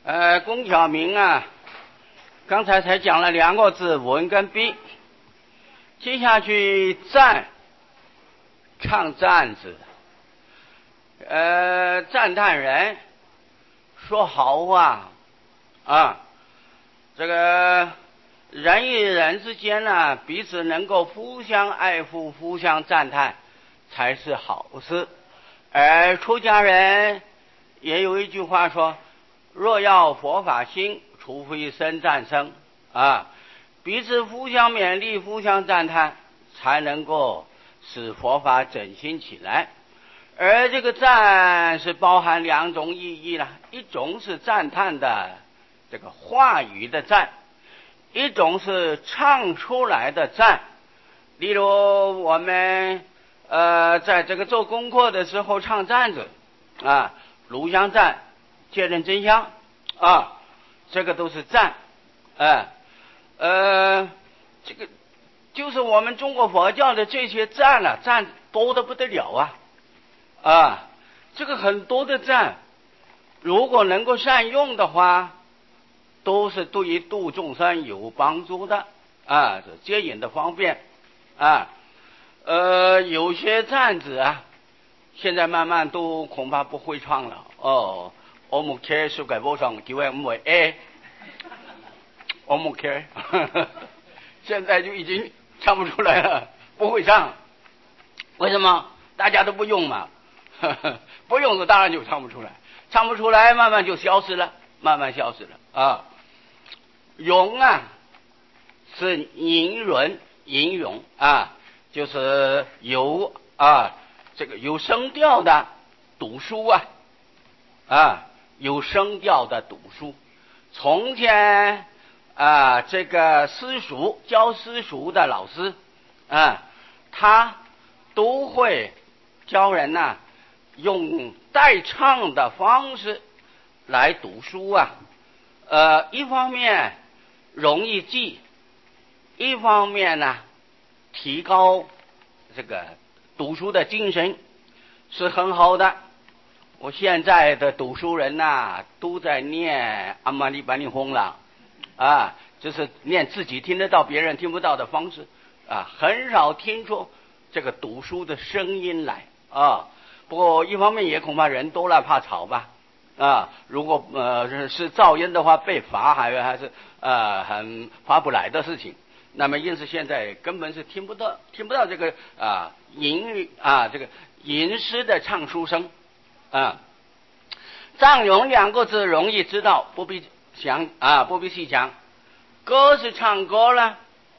龚巧明啊，刚才才讲了两个字文跟笔，接下去赞，唱赞子，赞叹人，说好话啊，这个人与人之间呢，彼此能够互相爱护、互相赞叹，才是好事。而出家人也有一句话说，若要佛法兴，除非生赞生啊，彼此互相勉励、互相赞叹，才能够使佛法振兴起来。而这个赞是包含两种意义了，一种是赞叹的这个话语的赞，一种是唱出来的赞。例如我们在这个做功课的时候唱赞子啊，炉香赞、戒认真香啊，这个都是赞。这个就是我们中国佛教的这些赞了，赞多得不得了啊！这个很多的赞，如果能够善用的话，都是对于度众生有帮助的啊，接引的方便啊。有些赞子啊，现在慢慢都恐怕不会唱了哦。我目前是改播上几位5位我目前现在就已经唱不出来了，不会唱。为什么？大家都不用嘛，不用的当然就唱不出来，唱不出来，慢慢就消失了，慢慢消失了啊。咏啊，是吟润，吟咏啊，就是有这个有声调的读书有声调的读书。从前这个私塾教私塾的老师他都会教人用代唱的方式来读书一方面容易记，一方面提高这个读书的精神，是很好的。我现在的读书人都在念阿玛尼巴尼哄了就是念自己听得到别人听不到的方式很少听出这个读书的声音来不过一方面也恐怕人多了怕吵吧如果是噪音的话被罚还是很划不来的事情。那么因此现在根本是听不到这个这个吟诗的唱书声藏咏两个字容易知道，不必细讲。歌是唱歌了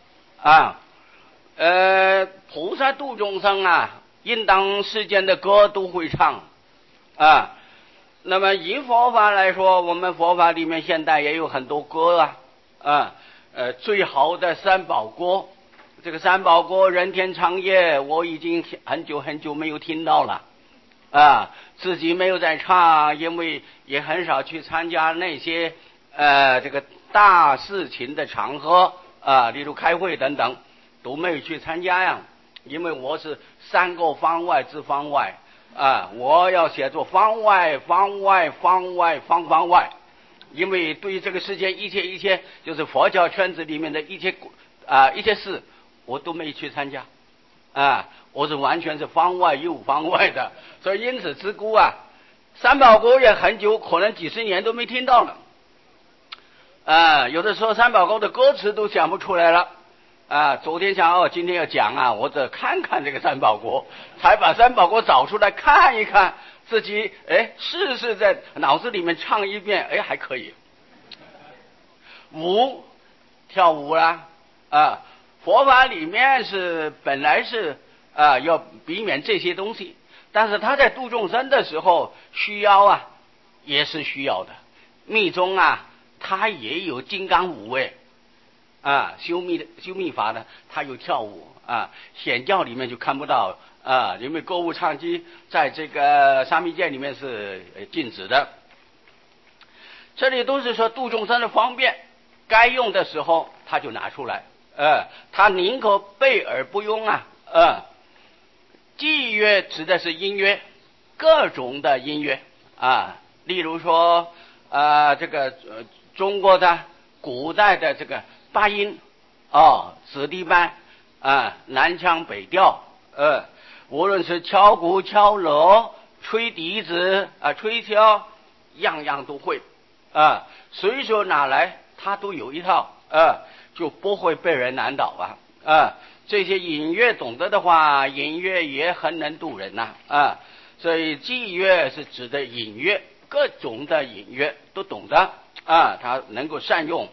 菩萨度众生应当世间的歌都会唱那么以佛法来说，我们佛法里面现在也有很多歌最好的三宝歌，这个三宝歌人天长夜我已经很久没有听到了自己没有在唱，因为也很少去参加那些这个大事情的场合例如开会等等都没有去参加因为我是3个方外之方外我要写作方外方外方外方方外，因为对于这个世界一切就是佛教圈子里面的一切事我都没去参加我是完全是方外又方外的，所以因此之故三宝歌也很久，可能几十年都没听到了有的时候三宝歌的歌词都想不出来了昨天想今天要讲我得看看这个三宝歌，才把三宝歌找出来看一看，自己试在脑子里面唱一遍还可以。跳舞啦佛法里面是本来是要避免这些东西，但是他在度众生的时候需要也是需要的。密宗他也有金刚舞修密法的他有跳舞显教里面就看不到因为歌舞唱机在这个沙弥戒里面是禁止的。这里都是说度众生的方便，该用的时候他就拿出来他宁可备而不用伎乐指的是音乐，各种的音乐例如说这个中国的古代的这个八音子弟班南腔北调无论是敲鼓敲锣吹笛子吹箫样样都会随手拿来他都有一套就不会被人难倒这些音乐懂得的话，音乐也很能渡人所以伎乐是指的音乐，各种的音乐都懂得他能够善用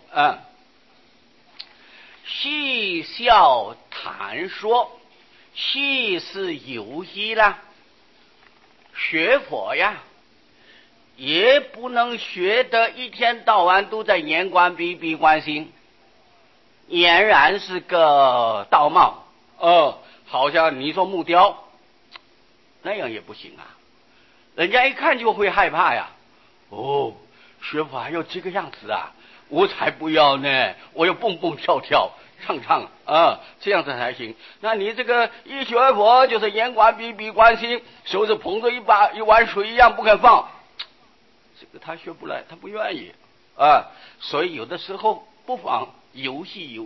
戏笑谈说，戏是游戏啦，学佛呀也不能学得一天到晚都在言观笔闭关心，俨然是个道貌好像你说木雕那样也不行人家一看就会害怕呀学佛还要这个样子我才不要呢，我要蹦蹦跳跳唱唱这样子才行。那你这个一学佛就是言观笔闭关心，手指捧着一碗水一样不肯放，这个他学不来，他不愿意所以有的时候不妨游戏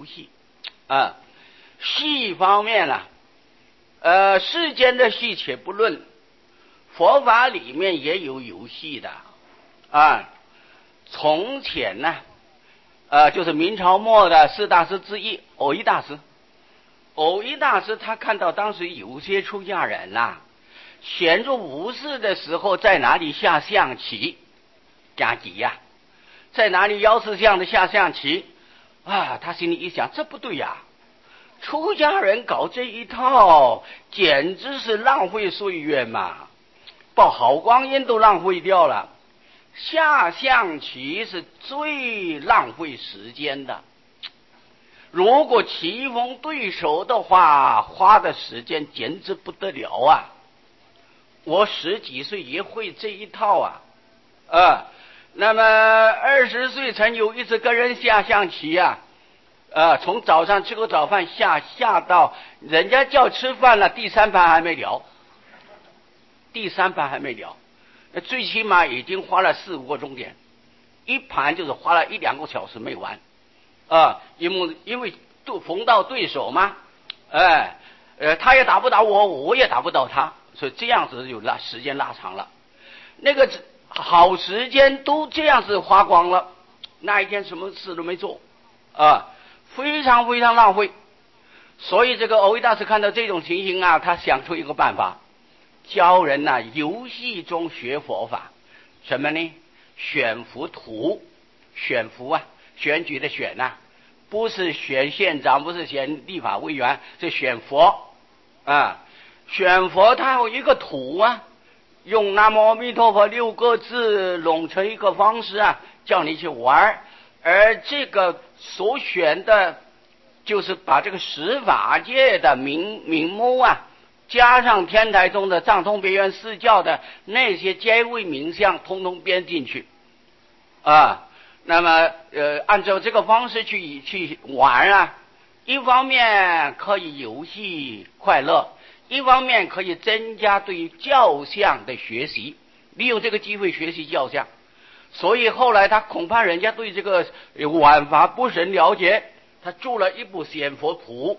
戏方面世间的戏且不论，佛法里面也有游戏的从前就是明朝末的四大师之一偶一大师。偶一大师他看到当时有些出家人闲着无事的时候在哪里下象棋加急在哪里腰四象的下象棋他心里一想，这不对出家人搞这一套简直是浪费岁月嘛，把好光阴都浪费掉了。下象棋是最浪费时间的，如果棋逢对手的话，花的时间简直不得了我10几岁也会这一套那么20岁曾有一次跟人下象棋从早上吃个早饭下到人家叫吃饭了，第3盘还没了，最起码已经花了4、5个钟点，一盘就是花了1、2个小时没完因为都逢到对手嘛他也打不倒我，我也打不倒他，所以这样子就时间拉长了，那个好时间都这样子花光了，那一天什么事都没做非常非常浪费。所以这个偶一大师看到这种情形他想出一个办法，教人游戏中学佛法。什么呢？选佛图。选佛选举的选不是选县长，不是选立法委员，是选佛选佛它有一个图用南无阿弥陀佛6个字拢成一个方式叫你去玩，而这个所选的就是把这个十法界的名目加上天台宗的藏通别院四教的那些阶位名相通通编进去那么按照这个方式去玩一方面可以游戏快乐，一方面可以增加对于教相的学习，利用这个机会学习教相。所以后来他恐怕人家对这个玩法不是很了解，他著了一部显佛谱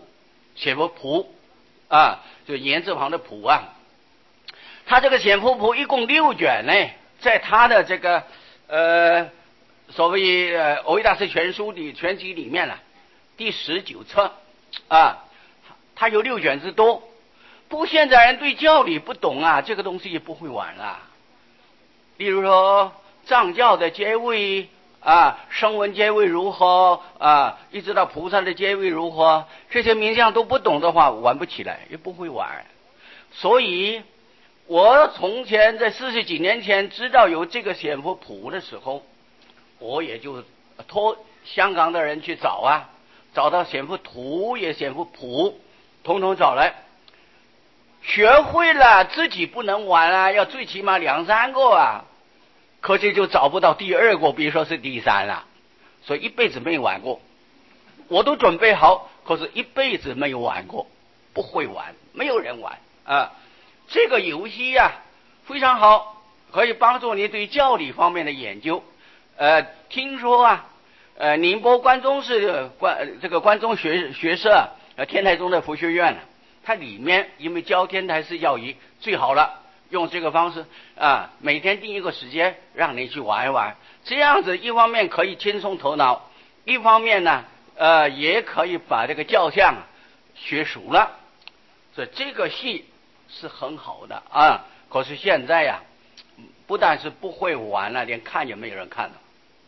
就言字旁的谱他这个显佛谱一共6卷呢，在他的这个所谓偶一大师全集里面第19册他有6卷之多。不过现在人对教理不懂这个东西也不会玩例如说藏教的阶位声闻阶位如何一直到菩萨的阶位如何，这些名相都不懂的话玩不起来，也不会玩。所以我从前在40几年前知道有这个显佛谱的时候，我也就托香港的人去找找到显佛图也显佛谱，统统找来，学会了自己不能玩要最起码2、3个可是就找不到第2个，比如说是第3了，所以一辈子没有玩过。我都准备好，可是一辈子没有玩过，不会玩，没有人玩这个游戏非常好，可以帮助你对教理方面的研究。 听说啊，宁波关中市关中学社天台宗的佛学院，它里面因为教天台式教仪最好了，用这个方式啊，每天定一个时间让你去玩一玩，这样子一方面可以轻松头脑，一方面呢也可以把这个教相学熟了，所以这个戏是很好的啊。可是现在呀，不但是不会玩了，连看也没有人看了。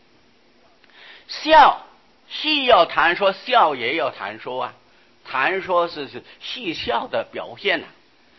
戏要谈说，笑也要谈说啊。谈说是戏笑的表现啊。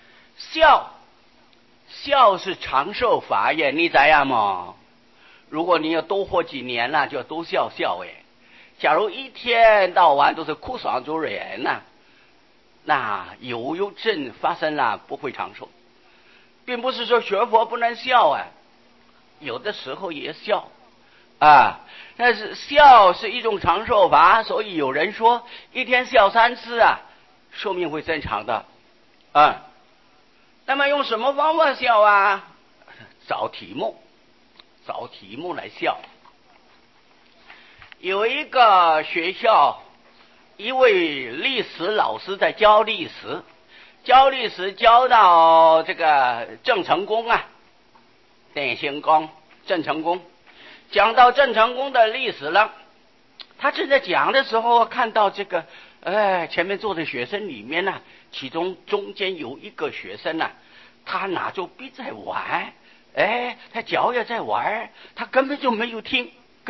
笑是长寿法也，你知道吗？如果你要多活几年了，就多笑哎。假如一天到晚都是哭丧着人呐，那忧症发生了不会长寿。并不是说学佛不能笑啊，有的时候也笑啊，但是笑是一种长寿法，所以有人说一天笑3次啊，寿命会增长的啊。那么用什么方法笑啊？找题目来笑。有一个学校，一位历史老师在教历史教到这个郑成功啊，典型功郑成功，讲到郑成功的历史了。他正在讲的时候，看到这个前面坐的学生里面呢，其中中间有一个学生呢，他拿着笔在玩，他脚也在玩，他根本没有听。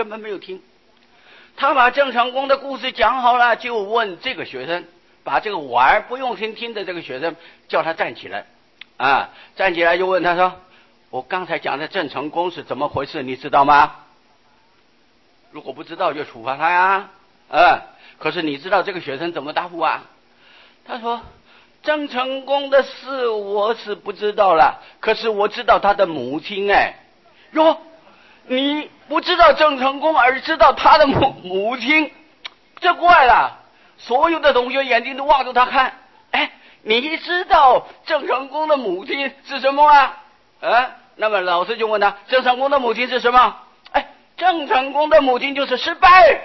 他把郑成功的故事讲好了，就问这个学生，把这个玩不用听的这个学生叫他站起来啊，站起来就问他说，我刚才讲的郑成功是怎么回事，你知道吗？如果不知道就处罚他呀。可是你知道这个学生怎么答复啊？他说，郑成功的事我是不知道了，可是我知道他的母亲。哟，你不知道郑成功而知道他的母亲，这怪了。所有的同学眼睛都望着他看。你知道郑成功的母亲是什么啊？那么老师就问他，郑成功的母亲是什么？郑成功的母亲就是失败。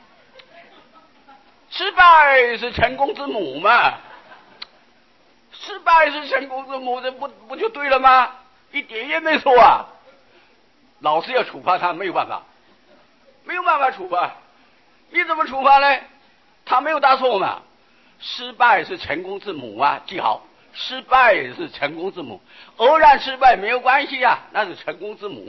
失败是成功之母嘛？失败是成功之母，这不就对了吗？一点也没错啊。老师要处罚他，没有办法处罚。你怎么处罚呢？他没有答错嘛。失败是成功之母啊，记好，失败是成功之母，偶然失败没有关系啊，那是成功之母。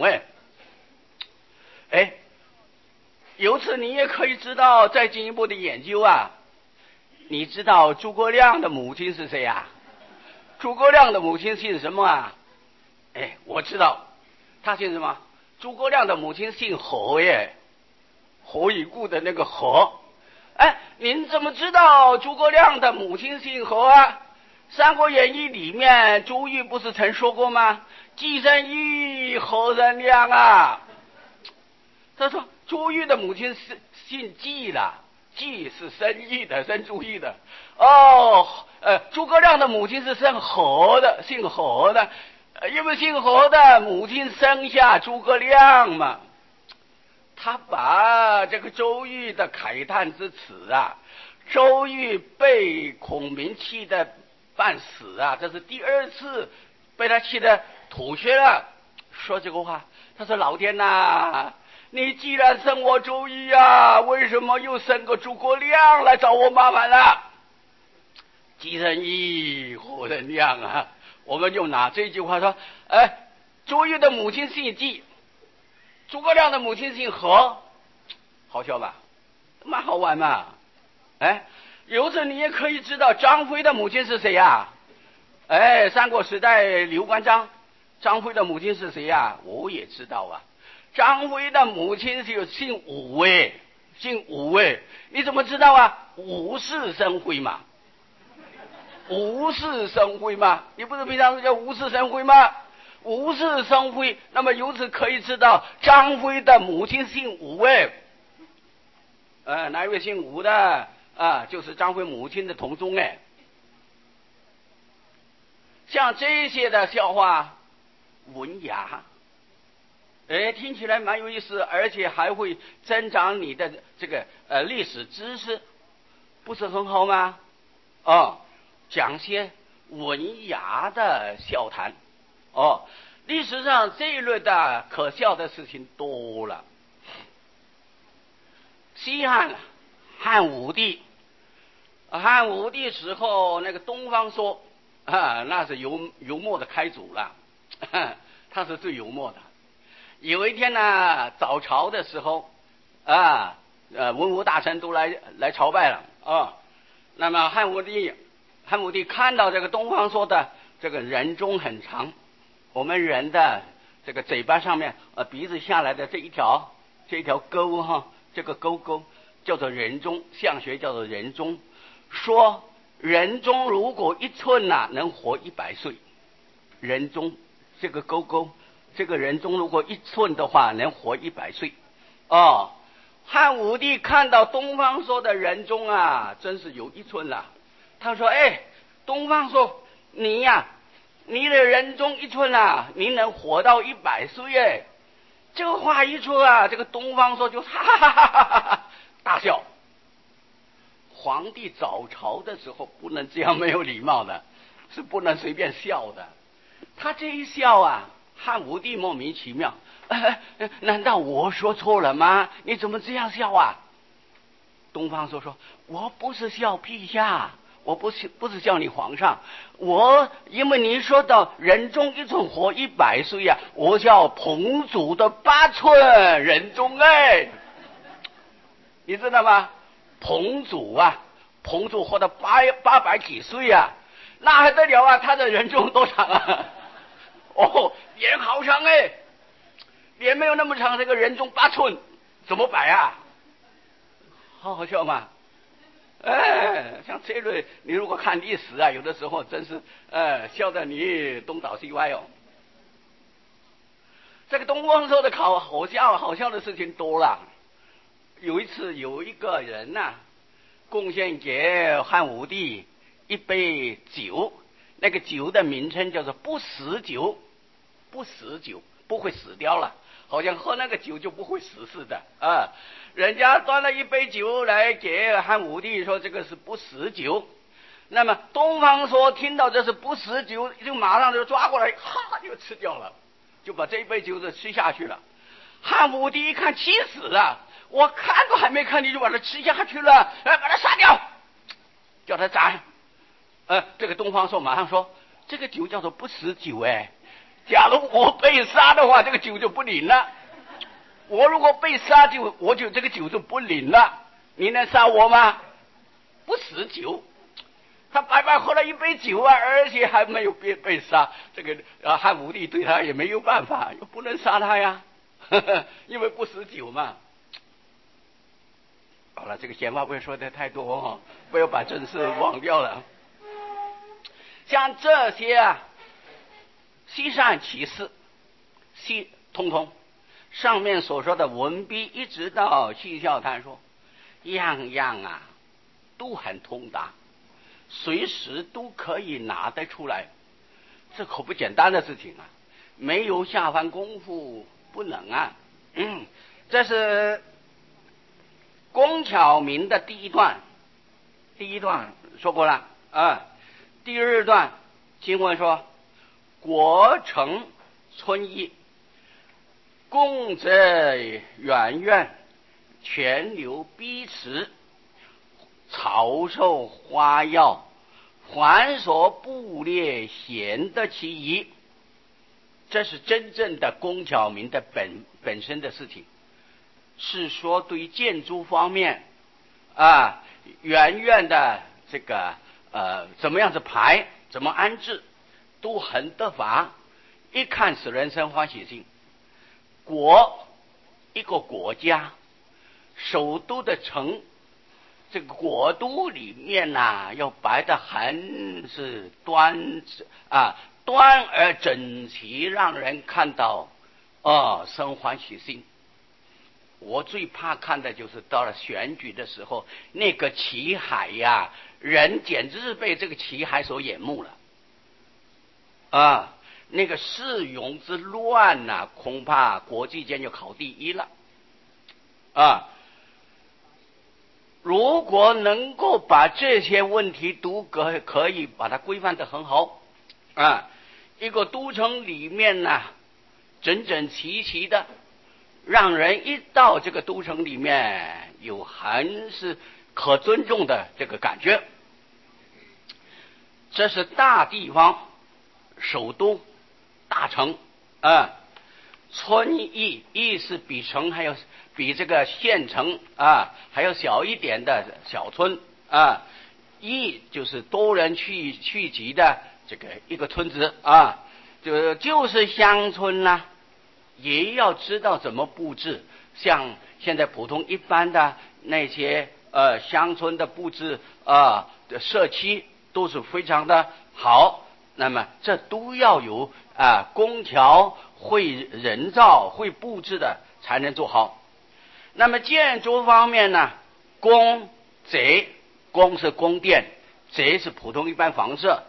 由此你也可以知道再进一步的研究啊。你知道诸葛亮的母亲是谁啊？诸葛亮的母亲姓什么啊？我知道，他姓什么？诸葛亮的母亲姓何何以故的那个何。您怎么知道诸葛亮的母亲姓何啊？三国演义里面朱玉不是曾说过吗？既生瑜，何生亮啊。他说朱玉的母亲是姓季的，季是生义的，生朱玉的。诸葛亮的母亲是姓何的，因为姓何的母亲生下诸葛亮嘛。他把这个周瑜的慨叹之词啊，周瑜被孔明气得半死啊，这是第2次被他气得吐血了，说这个话。他说，老天哪，你既然生我周瑜啊，为什么又生个诸葛亮来找我麻烦了？既生瑜，何生亮啊。我们就拿这句话说，周瑜的母亲姓季，诸葛亮的母亲姓何，好笑吧？蛮好玩嘛。由此你也可以知道张飞的母亲是谁呀？三国时代刘关张，张飞的母亲是谁呀？我也知道啊。张飞的母亲是姓武你怎么知道啊？武士生辉嘛。你不是平常叫武士生辉吗？武士生辉，那么由此可以知道张飞的母亲姓武。哪一位姓武的就是张飞母亲的同宗。像这些的笑话文雅， 听起来蛮有意思，而且还会增长你的这个历史知识，不是很好吗？讲些文雅的笑谈。历史上这一类的可笑的事情多了。西汉汉武帝时候，那个东方朔那是幽默的开祖了，他是最幽默的。有一天呢，早朝的时候文武大臣都来朝拜了那么汉武帝看到这个东方朔的这个人中很长，我们人的这个嘴巴上面鼻子下来的这一条沟这个沟叫做人中，相学叫做人中，说人中如果1寸能活100岁。人中这个沟这个人中如果1寸的话能活100岁。汉武帝看到东方朔的人中真是有1寸了，他说东方朔，你你的人中1寸你能活到100岁这个话一出这个东方朔就哈哈哈哈哈哈大笑。皇帝早朝的时候不能这样没有礼貌的，是不能随便笑的。他这一笑汉武帝莫名其妙，难道我说错了吗？你怎么这样笑东方朔说，我不是笑陛下，我不是笑你皇上，因为你说到人中1寸活100岁我叫彭祖的8寸人中你知道吗？彭祖活到800几岁那还得了他的人中多长脸好长脸没有那么长，这个人中8寸怎么摆好好笑嘛。像这类你如果看历史有的时候真是笑得你东倒西歪这个东方朔的好笑的事情多了。有一次有一个人贡献给汉武帝一杯酒，那个酒的名称叫做不死酒，不死酒，不会死掉了，好像喝那个酒就不会死似的人家端了一杯酒来给汉武帝说这个是不死酒，那么东方朔听到这是不死酒，就马上就抓过来就吃掉了，就把这一杯酒吃下去了。汉武帝一看气死了，我看都还没看你就把它吃下去了，把它杀掉，叫他斩。这个东方朔马上说，这个酒叫做不死酒假如我被杀的话，这个酒就不灵了。我如果被杀我就这个酒就不灵了，你能杀我吗？不死酒，他白白喝了一杯酒而且还没有被杀。这个汉武帝对他也没有办法，又不能杀他呀因为不死酒嘛。好了，这个闲话不要说的太多不要把正事忘掉了。像这些西善奇事通通上面所说的文笔一直到戏笑谈说，样样都很通达，随时都可以拿得出来，这可不简单的事情没有下番功夫不能这是龚巧明的第一段说过了第二段经文说，国城春意，贡则远苑，泉流碧池，草兽花药，环所布列，显得其宜。这是真正的龚巧明的本身的事情，是说对于建筑方面园院的这个怎么样子排，怎么安置，都很得法，一看使人生欢喜心。一个国家首都的城，这个国都里面要摆得很是端而整齐，让人看到生欢喜心。我最怕看的就是到了选举的时候，那个旗海人简直是被这个旗海所淹没了那个市容之乱呐，恐怕国际间就考第一了啊！如果能够把这些问题都可以把它规范得很好啊，一个都城里面呢，整整齐齐的，让人一到这个都城里面有很是可尊重的这个感觉。这是大地方，首都大城啊，村邑是比城还有比这个县城啊还要小一点的小村啊，邑就是多人聚集的这个一个村子啊，就是乡村呐，也要知道怎么布置。像现在普通一般的那些乡村的布置社区都是非常的好，那么这都要有工条会人造会布置的才能做好。那么建筑方面呢，宫宅，宫是宫殿，宅是普通一般房舍，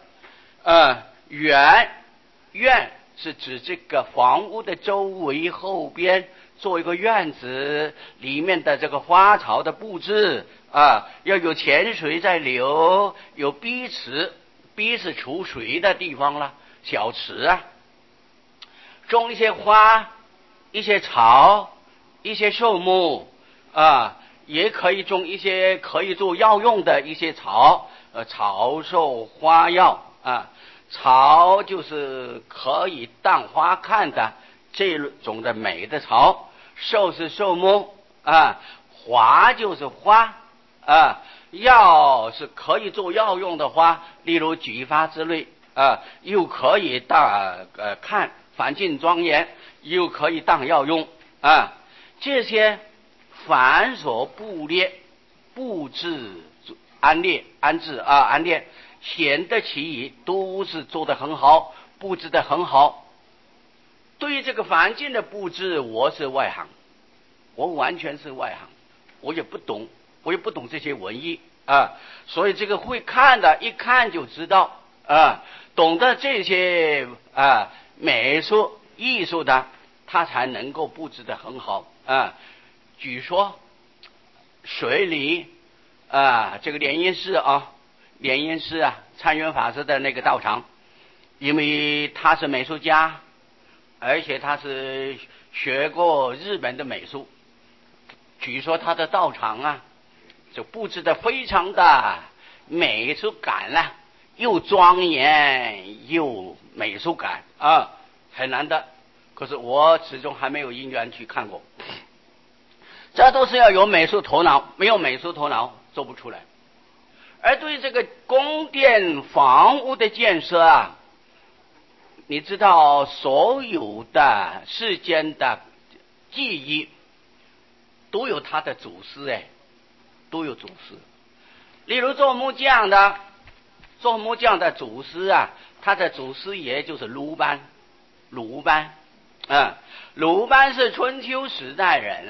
院是指这个房屋的周围后边做一个院子，里面的这个花草的布置要有泉水在流，有逼池，逼是储水的地方了，小池种一些花，一些草，一些树木也可以种一些可以做药用的一些草，草树花药草就是可以当花看的这种的美的草，树是树木花就是花药是可以做药用的花，例如菊花之类又可以当看环境庄严，又可以当药用这些繁琐布置安列显得其意都是做得很好，布置得很好。对于这个环境的布置，我是外行，我完全是外行，我也不懂这些文艺所以这个会看的一看就知道懂得这些美术艺术的，他才能够布置得很好据说水里这个莲因寺参圆法师的那个道场，因为他是美术家，而且他是学过日本的美术，据说他的道场就布置得非常的美术感又庄严又美术感很难得。可是我始终还没有因缘去看过，这都是要有美术头脑，没有美术头脑做不出来。而对于这个宫殿房屋的建设你知道所有的世间的记忆都有他的祖师都有祖师。例如做木匠的祖师他的祖师爷就是鲁班是春秋时代人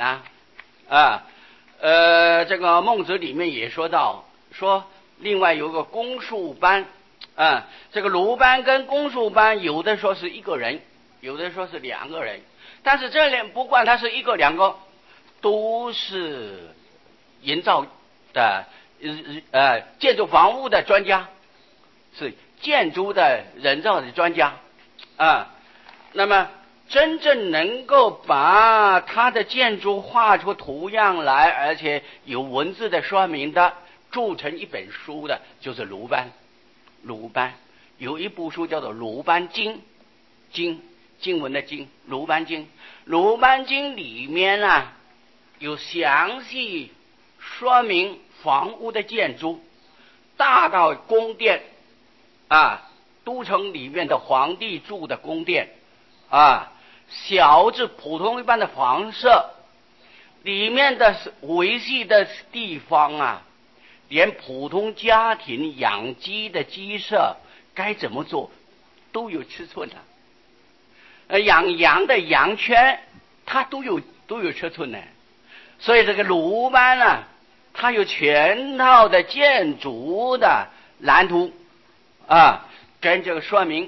这个孟子里面也说到，说另外有个公输班这个鲁班跟公输班有的说是一个人，有的说是两个人，但是这里不管他是一个两个，都是营造的建筑房屋的专家，是建筑的人造的专家那么真正能够把他的建筑画出图样来，而且有文字的说明的，铸成一本书的，就是鲁班有一部书叫做《鲁班经》，经文的经，鲁班经里面有详细说明房屋的建筑，大到宫殿都城里面的皇帝住的宫殿小至普通一般的房舍里面的维系的地方连普通家庭养鸡的鸡舍该怎么做都有尺寸养羊的羊圈它都有尺寸所以这个鲁班它有全套的建筑的蓝图跟这个说明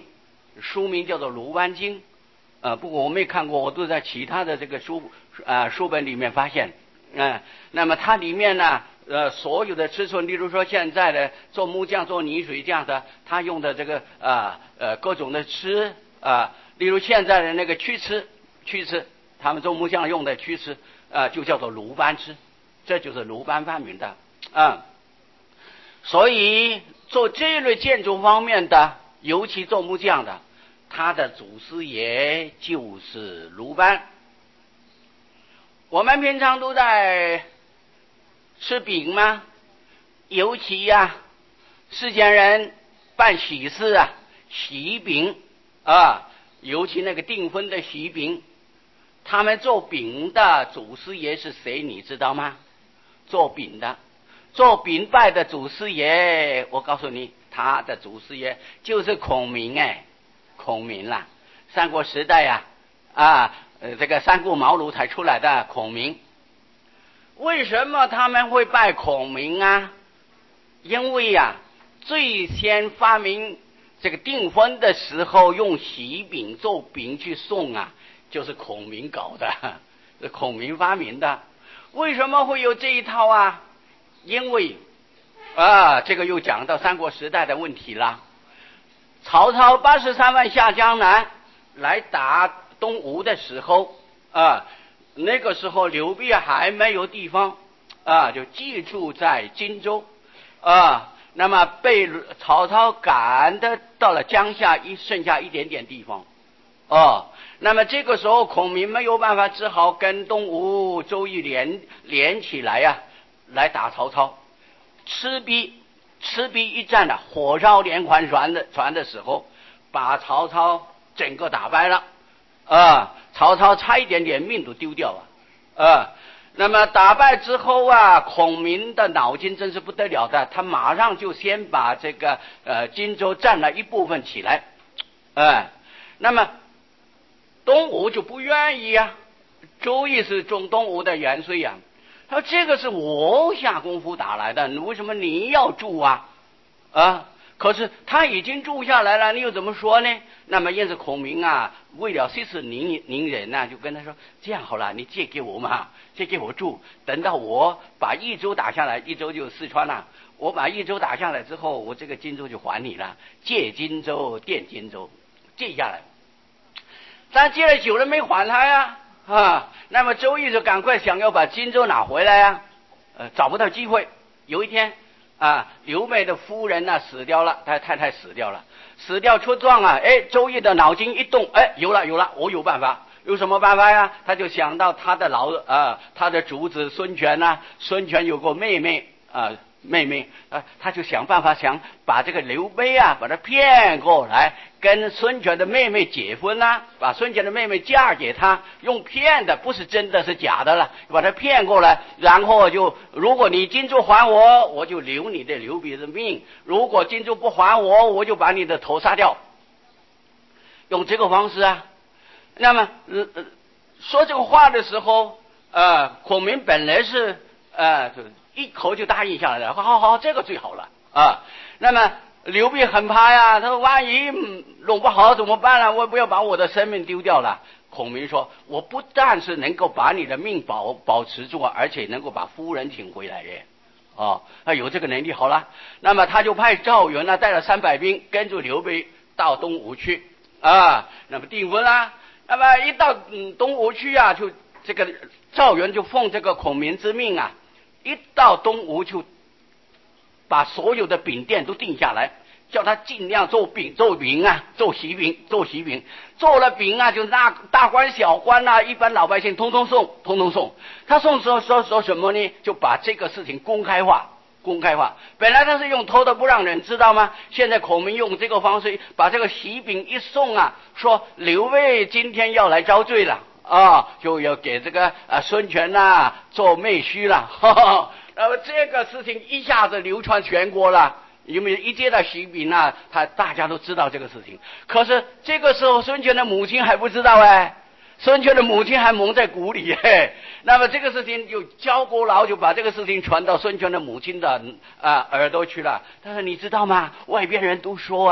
书名叫做《鲁班经》，不过我没看过，我都在其他的这个书本里面发现，那么它里面呢，所有的尺寸，例如说现在的做木匠、做泥水这样的，他用的这个各种的尺例如现在的那个曲尺，他们做木匠用的曲尺就叫做鲁班尺，这就是鲁班发明的所以做这类建筑方面的，尤其做木匠的，他的祖师爷就是鲁班。我们平常都在吃饼吗？尤其世间人办喜事喜饼尤其那个订婚的喜饼，他们做饼的祖师爷是谁你知道吗？做饼拜的祖师爷，我告诉你，他的祖师爷就是孔明孔明啦，三国时代这个三顾茅庐才出来的孔明。为什么他们会拜孔明因为最先发明这个订婚的时候用喜饼做饼去送就是孔明搞的，是孔明发明的。为什么会有这一套因为这个又讲到三国时代的问题了。曹操83万下江南来打东吴的时候那个时候刘备还没有地方就寄住在荆州那么被曹操赶的到了江夏，剩下一点点地方那么这个时候孔明没有办法，只好跟东吴周瑜连起来来打曹操。赤壁一战火烧连环船的时候，把曹操整个打败了曹操差一点点命都丢掉了那么打败之后孔明的脑筋真是不得了的，他马上就先把这个荆州占了一部分起来那么东吴就不愿意周瑜是东吴的元帅他说这个是我下功夫打来的，为什么你要住可是他已经住下来了，你又怎么说呢？那么因此孔明为了息事宁人就跟他说，这样好了，你借给我嘛，借给我住，等到我把益州打下来，益州就四川了，我把益州打下来之后，我这个荆州就还你了，借荆州垫荆州，借下来。但借了久了没还他那么周瑜就赶快想要把荆州拿回来找不到机会。有一天刘备的夫人死掉了，他太太死掉了，死掉出状周瑜的脑筋一动，有了，我有办法。有什么办法他就想到他的主子孙权孙权有个妹妹他就想办法想把这个刘备把他骗过来，跟孙权的妹妹结婚把孙权的妹妹嫁给他，用骗的，不是真的是假的了，把他骗过来，然后如果你荆州还我，我就留你的刘备的命；如果荆州不还我，我就把你的头杀掉。用这个方式那么说这个话的时候孔明本来是一口就答应下来了，好，这个最好了那么刘备很怕他说万一弄不好怎么办我不要把我的生命丢掉了。孔明说，我不但是能够把你的命保持住而且能够把夫人请回来有这个能力。好了，那么他就派赵云带了300兵跟着刘备到东吴去那么订婚那么一到东吴去就这个赵云就奉这个孔明之命一到东吴就把所有的饼店都定下来，叫他尽量做喜饼，做了饼就大官小官一般老百姓通通送。他送说什么呢？就把这个事情公开化。本来他是用偷的不让人知道吗？现在孔明用这个方式把这个喜饼一送说刘备今天要来招赘了就要给这个孙权做妹婿了那么这个事情一下子流传全国了，因为一接到喜饼大家都知道这个事情。可是这个时候孙权的母亲还不知道孙权的母亲还蒙在鼓里那么这个事情就焦国牢就把这个事情传到孙权的母亲的耳朵去了。他说你知道吗？外边人都说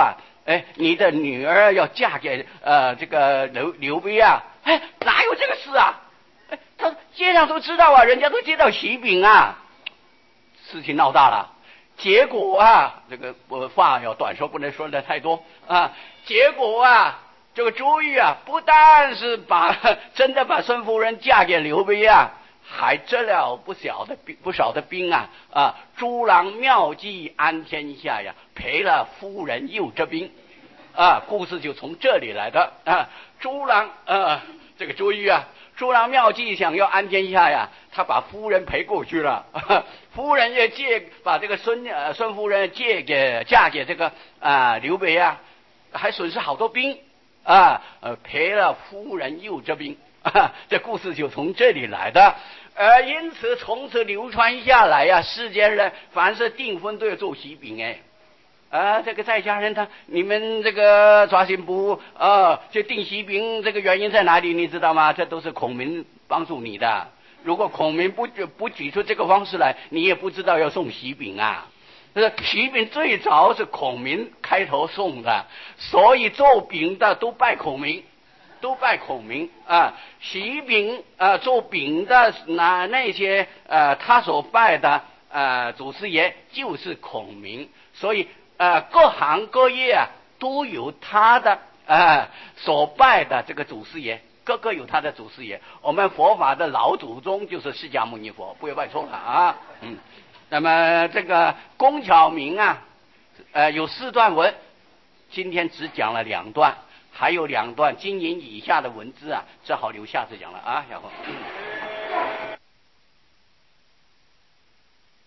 你的女儿要嫁给这个刘备啊，哪有这个事啊？他街上都知道啊，人家都接到喜饼啊，事情闹大了。结果啊，这个我话要短说，不能说的太多啊。结果啊，这个朱玉啊，不但是真的把孙夫人嫁给刘备啊，还征了不少的兵啊，诸郎妙计安天下呀，赔了夫人又折兵啊。故事就从这里来的啊。诸郎这个朱玉啊，诸郎妙计想要安天下呀，他把夫人赔过去了，夫人也把这个孙夫人嫁给这个刘备啊，还损失好多兵啊，赔了夫人又折兵啊。这故事就从这里来的。因此从此流传下来呀，世间人凡是订婚都要做喜饼这个在家人你们这个抓心不就订喜饼，这个原因在哪里？你知道吗？这都是孔明帮助你的。如果孔明不举出这个方式来，你也不知道要送喜饼啊。喜饼最早是孔明开头送的，所以做饼的都拜孔明啊。喜饼做饼的那些他所拜的祖师爷就是孔明，所以各行各业都有他的所拜的这个祖师爷，各有他的祖师爷。我们佛法的老祖宗就是释迦牟尼佛，不要拜错了啊。那么这个龚巧明有4段文，今天只讲了2段，还有2段金银以下的文字只好留下次讲了啊。然后